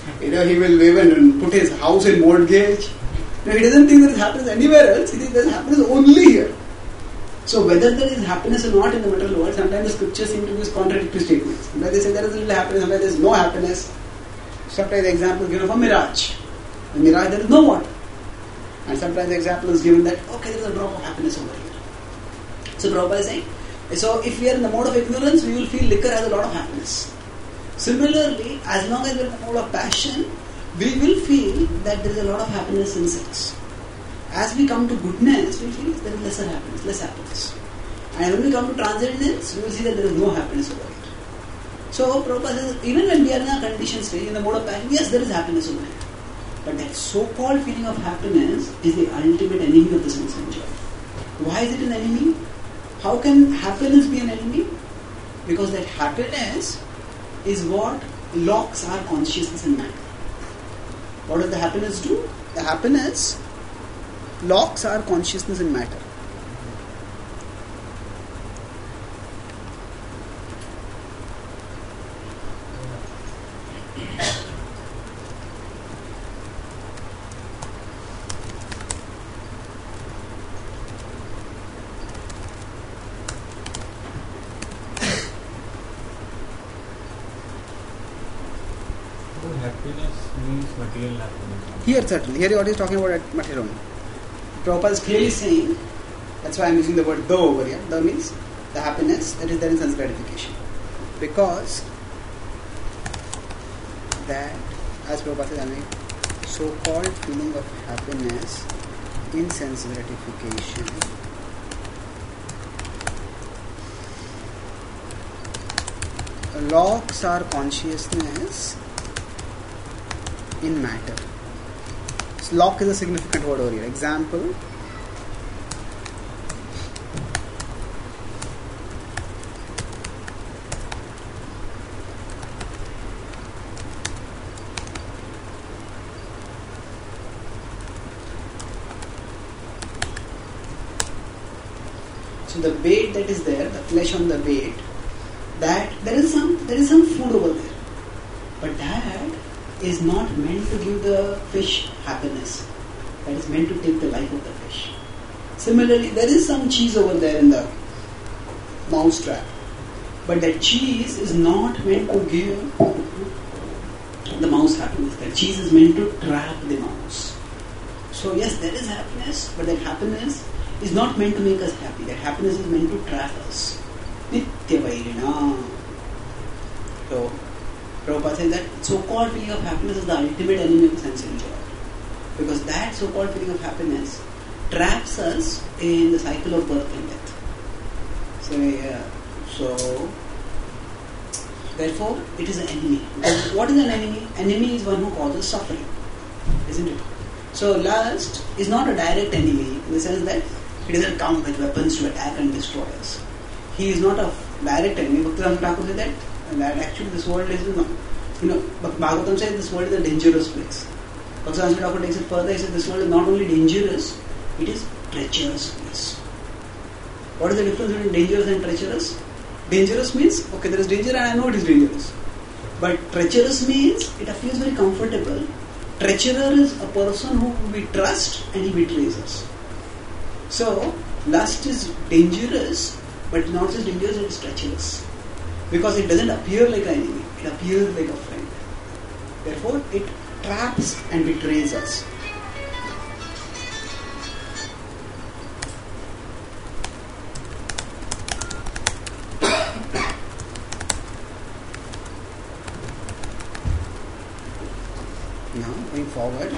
You know, he will even put his house in mortgage. You know, he doesn't think there is happiness anywhere else. He thinks there is happiness only here. So whether there is happiness or not in the material world, sometimes the scriptures seem to use contradictory statements. Sometimes they say there is a little happiness, sometimes there is no happiness. Sometimes the example is given of a mirage. In mirage there is no water. And sometimes the example is given that, okay, there is a drop of happiness over here. So Prabhupada is saying, so if we are in the mode of ignorance, we will feel liquor has a lot of happiness. Similarly, as long as we are in the mode of passion, we will feel that there is a lot of happiness in sex. As we come to goodness, we feel there is lesser happiness, less happiness. And when we come to transcendence, we will see that there is no happiness over it. So Prabhupada says, even when we are in a conditioned state, in the mode of passion, yes, there is happiness over it. But that so-called feeling of happiness is the ultimate enemy of the sense enjoy. Why is it an enemy? How can happiness be an enemy? Because that happiness is what locks our consciousness and matter. What does the happiness do? The happiness locks our consciousness in matter. Material happiness. Here certainly, here what he is talking about material. Prabhupada is clearly saying, that's why I am using the word the over here. The means the happiness that is there in sense gratification. Because that, as Prabhupada says, I mean, so-called feeling of happiness in sense gratification locks our consciousness in matter. So lock is a significant word over here. Example. So the bait that is there, the flesh on the bait, that there is some there is some food over there, but that is not meant to give the fish happiness. That is meant to take the life of the fish. Similarly, there is some cheese over there in the mouse trap, but that cheese is not meant to give the mouse happiness. That cheese is meant to trap the mouse. So yes, there is happiness, but that happiness is not meant to make us happy. That happiness is meant to trap us. Nitya Vairina. So, Prabhupada says that so-called feeling of happiness is the ultimate enemy of sense enjoy. Because that so-called feeling of happiness traps us in the cycle of birth and death. So, uh, so therefore, it is an enemy. Because what is an enemy? Enemy is one who causes suffering, isn't it? So, lust is not a direct enemy in the sense that it doesn't come with weapons to attack and destroy us. He is not a direct enemy. Bhaktivedanta Thakur said that, and that actually this world is, you know, you know, Bhagavatam says this world is a dangerous place. Bhaktivedanta Thakur takes it further. He said this world is not only dangerous, it is treacherous place. What is the difference between dangerous and treacherous? Dangerous means, okay, there is danger and I know it is dangerous. But treacherous means it appears very comfortable. Treacherer is a person who we trust and he betrays us. So, lust is dangerous, but not just dangerous, it is treacherous. Because it doesn't appear like an enemy, it appears like a friend. Therefore, it traps and betrays us. Now, going forward.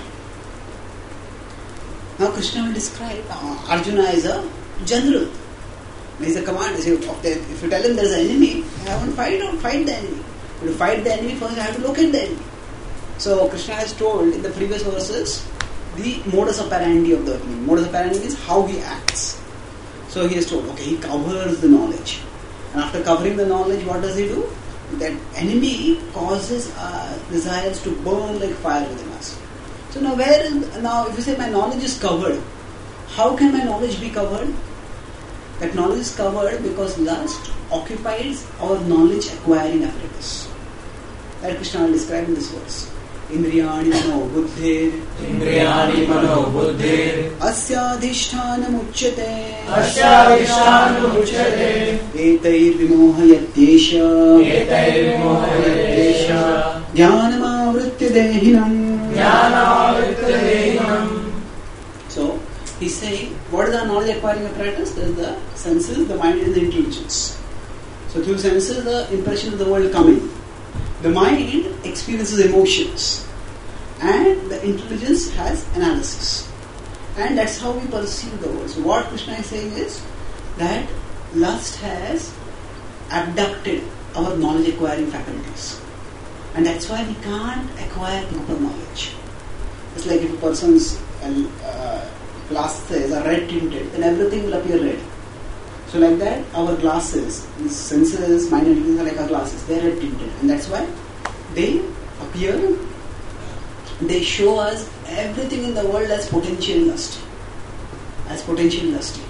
Now, Krishna will describe uh, Arjuna as a general. He is a commander. If you tell him there is an enemy, I won't fight or fight the enemy. But to fight the enemy, first I have to locate the enemy. So, Krishna has told in the previous verses the modus operandi of the enemy. Modus operandi means how he acts. So, he has told, okay, he covers the knowledge. And after covering the knowledge, what does he do? That enemy causes uh, desires to burn like fire within us. So now where is, now if you say my knowledge is covered, how can my knowledge be covered? That knowledge is covered because lust occupies our knowledge acquiring apparatus. That Krishna will describe in this verse. Indriyani mano buddhir Indriyani mano buddhir Asyadhishthana muchyate Asyadhishthana muchyate Etair vimohayatyesha Etair vimohayatyesha Jnanamavritya dehinam Jnanamavritya dehinam. So, he's saying, what is our knowledge acquiring apparatus? There is the senses, the mind and the intelligence. So, through senses, the impression of the world come in. The mind experiences emotions. And the intelligence has analysis. And that's how we perceive the world. So, what Krishna is saying is that lust has abducted our knowledge acquiring faculties. And that's why we can't acquire proper knowledge. It's like if a person's uh, glasses are red tinted, then everything will appear red. So like that, our glasses, these senses, mind and intelligence are like our glasses, they are red tinted. And that's why they appear, they show us everything in the world as potential lusty. As potential lusty.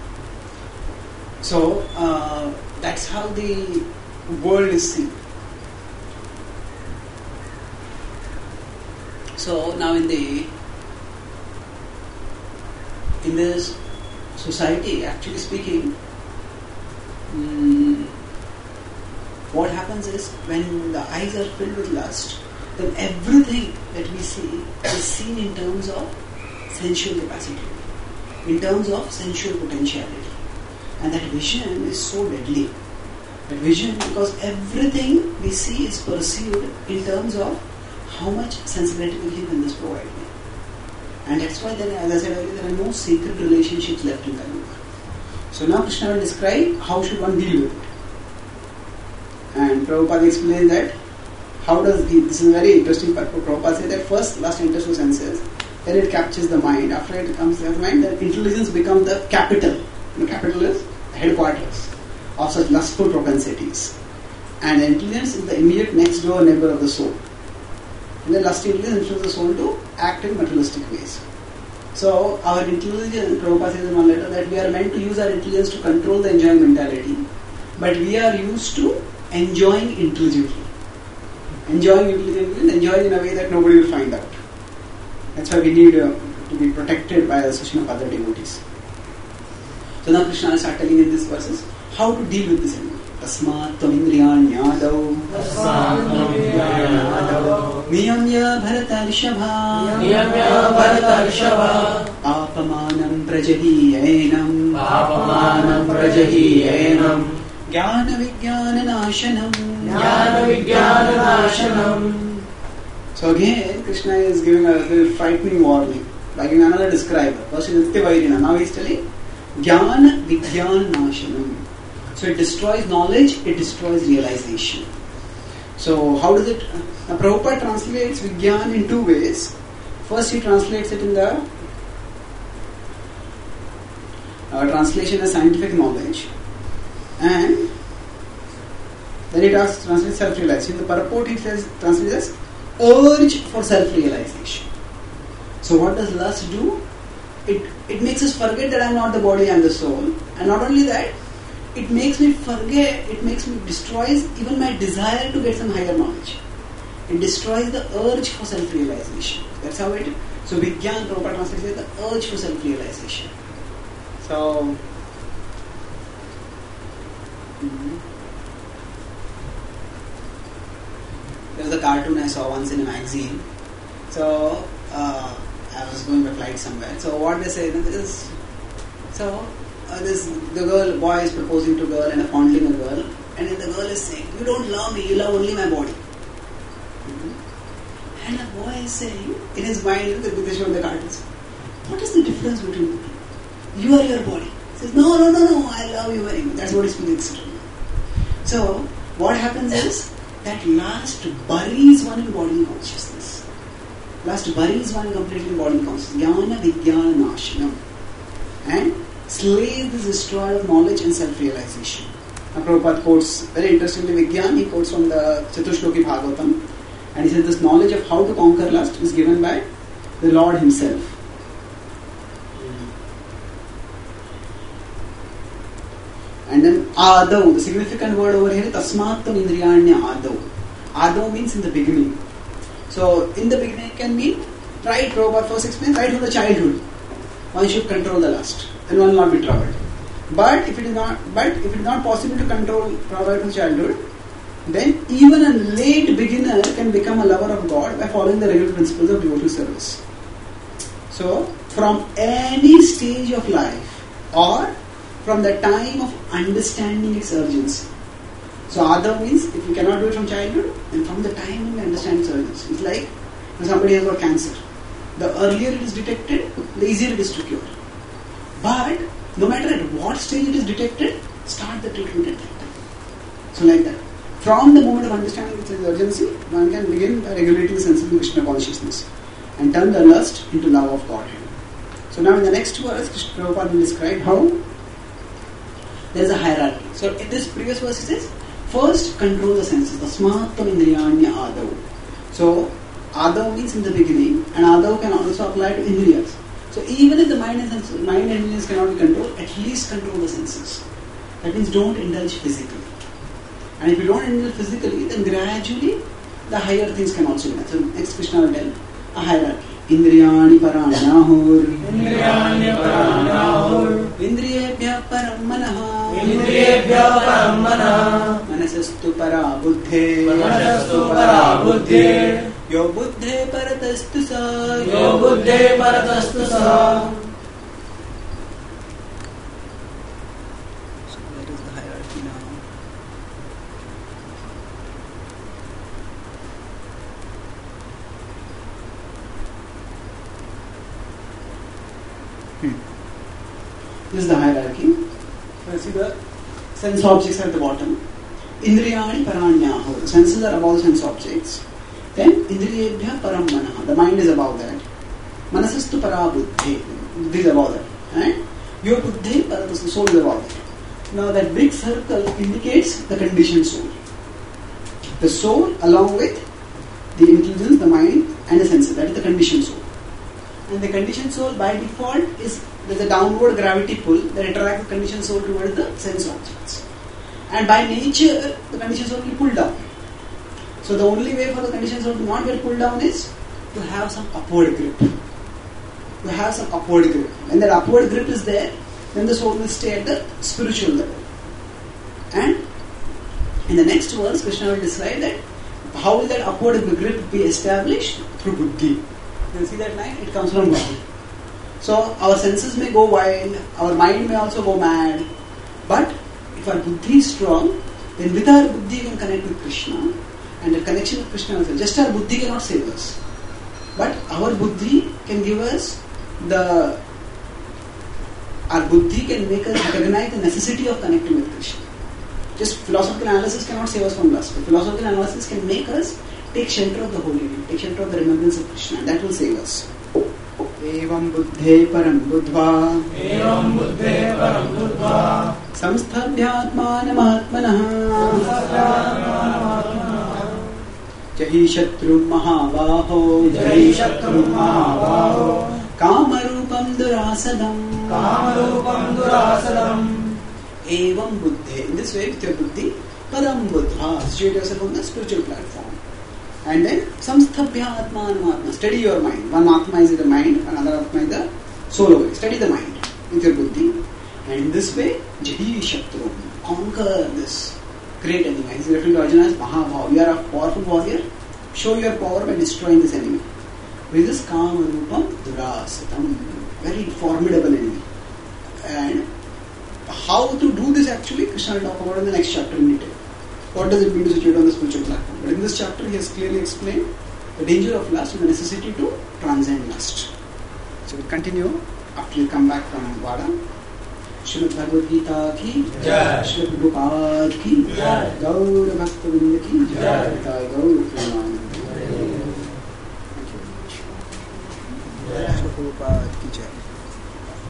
So uh, that's how the world is seen. So now in the in this society, actually speaking, um, what happens is when the eyes are filled with lust, then everything that we see is seen in terms of sensual capacity, in terms of sensual potentiality, and that vision is so deadly. That vision, because everything we see is perceived in terms of how much sensibility can this provide me. And that's why then, as I said earlier, there are no sacred relationships left in Kali Yuga. So now Krishna will describe how should one deal with it. And Prabhupada explains that how does he, this is a very interesting part. Prabhupada says that first lust enters through senses, then it captures the mind. After it comes to the mind, then intelligence becomes the capital. The capital is the headquarters of such lustful propensities. And intelligence is the immediate next door neighbor of the soul. And then lust intelligence influences the soul to act in materialistic ways. So our intelligence, Prabhupada says in one letter, that we are meant to use our intelligence to control the enjoying mentality, but we are used to enjoying intelligently. Enjoying intelligently, enjoying in a way that nobody will find out. That's why we need uh, to be protected by the association of other devotees. So now Krishna will start telling in these verses how to deal with this enemy. Tasmat tvamindriyanyadav Niyamya bharatarshabha Niyamya bharatarshabha Apamanam prajahiyenam Apamanam prajahiyenam Jnana vijnana nashanam Jnana vijnana nashanam. So again, Krishna is giving a very frightening warning by giving another describer. First is Nitya Vairina, now he is telling Jnana vijnana nashanam. So it destroys knowledge, it destroys realization. So how does it... Now Prabhupada translates Vijnana in two ways. First he translates it in the uh, translation as scientific knowledge. And then he trans- translates self-realization. In the purport he says, translates as urge for self-realization. So what does lust do? It, it makes us forget that I am not the body, I am the soul. And not only that, it makes me forget, it makes me, destroys even my desire to get some higher knowledge. It destroys the urge for self-realization. That's how it, so Vijnana, Prabhupada translates the urge for self-realization. So, mm-hmm. There was a cartoon I saw once in a magazine. So, uh, I was going by flight somewhere. So what they say is, so uh, this the girl, boy is proposing to a girl and fondling a girl, and then the girl is saying, "You don't love me, you love only my body." Mm-hmm. And the boy is saying, in his mind, they show the cartoons, what is the difference between you? You are your body. He says, no, no, no, no, I love you very much. That's what is feeling. So what happens is that lust buries one in body consciousness. Lust buries one completely in body consciousness. Jnana vijnana nashanam. And slays this destroyer of knowledge and self-realization. Now Prabhupada quotes, very interestingly, Vijnana, he quotes from the Chatushloki Bhagavatam. And he says this knowledge of how to conquer lust is given by the Lord himself. And then Adav, the significant word over here is Tasmat tvamindriyanya Adav. Adav means in the beginning. So So in the beginning it can mean, right, Prabhupada first explains, right from the childhood, one should control the lust, and one will not be troubled. But if it is not, but if it is not possible to control Prabhupada from childhood, then even a late beginner can become a lover of God by following the regular principles of devotional service. So from any stage of life, or from the time of understanding its urgency. So Adha means if you cannot do it from childhood, then from the time you understand its urgency. It's like when somebody has got cancer. The earlier it is detected, the easier it is to cure. But no matter at what stage it is detected, start the treatment at that time. So like that. From the moment of understanding its urgency, one can begin by regulating sensible Krishna consciousness and turn the lust into love of Godhead. So now in the next verse, Krishna Prabhupada will describe how there is a hierarchy. So in this previous verse it says, first control the senses. Tasmatam indriyanya adav. So adav means in the beginning, and adav can also apply to indriyas. So even if the mind and senses, mind and indriyas cannot be controlled, at least control the senses. That means don't indulge physically. And if you don't indulge physically, then gradually the higher things can also be done. So next Krishna will tell a hierarchy. Indriyani paranahur. Indriyani paranahur. Indriyebhya param manaha. Indriyebhya param manaha. Manasastu para buddhe. Manasastu para buddhe. Yo buddhe paratastu sa. Yo buddhe paratastu sa. So where is the hierarchy now? Hmm. This is the hierarchy. So see the sense objects at the bottom. Indriyani paranyaho. The senses are above the sense objects. Then indriyebhya param manaha. The mind is above that. Manasastu para buddhi. Buddhi is above that. And your buddhi paratastu. The soul is above that. Now that big circle indicates the conditioned soul. The soul along with the intelligence, the mind and the senses. That is the conditioned soul. And the conditioned soul by default is there's a downward gravity pull that attracts the conditioned soul towards the sense objects. And by nature, the conditioned soul will pull down. So the only way for the conditioned soul to not get pulled down is to have some upward grip. To have some upward grip. When that upward grip is there, then the soul will stay at the spiritual level. And in the next verse, Krishna will describe that how will that upward grip be established? Through buddhi. You see that line? It comes from buddhi. So our senses may go wild, our mind may also go mad, but if our buddhi is strong, then with our buddhi we can connect with Krishna, and the connection with Krishna is just our buddhi cannot save us, but our buddhi can give us the our buddhi can make us recognize the necessity of connecting with Krishna. Just philosophical analysis cannot save us from lust, but philosophical analysis can make us take shelter of the holy name, take shelter of the remembrance of Krishna, and that will save us. Evam buddhe param buddhva. Evam buddhe param buddhva. Samsthabhyatmanam atmanah. Jahi shatrum mahabaho. Jahi shatrum mahabaho. Kamarupam durasadam. Kamarupam durasadam. Evam buddhe. In this way, with your buddhi, param buddha. Situate yourself on the spiritual platform. And then, samsthabhya atmanam atma. Steady your mind. One atma is the mind, another atma is the soul. Steady the mind with your buddhi. And in this way, jahi shatrum. Conquer this great enemy. He is referring to Arjuna as Mahabhava. You are a powerful warrior. Show your power by destroying this enemy. With this Kamarupam Durasatam. Very formidable enemy. And how to do this actually, Krishna will talk about in the next chapter in detail. What does it mean to situate on the spiritual platform? But in this chapter, he has clearly explained the danger of lust and the necessity to transcend lust. So we'll continue after you come back from Vada. Srimad Bhagavad Gita ki Jai. Srimad Prabhupada ki Jai. Gaur Bhakta Vrinda ki Jai. Gaur